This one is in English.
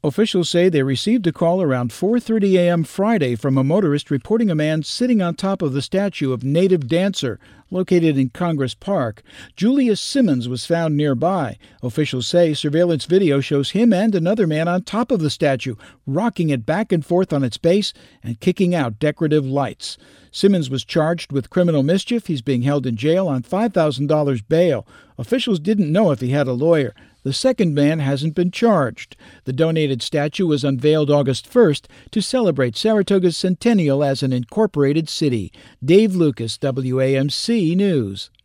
Officials say they received a call around 4:30 a.m. Friday from a motorist reporting a man sitting on top of the statue of Native Dancer located in Congress Park. Julius Simmons was found nearby. Officials say surveillance video shows him and another man on top of the statue, rocking it back and forth on its base and kicking out decorative lights. Simmons was charged with criminal mischief. He's being held in jail on $5,000 bail. Officials didn't know if he had a lawyer. The second man hasn't been charged. The donated statue was unveiled August 1st to celebrate Saratoga's centennial as an incorporated city. Dave Lucas, WAMC News.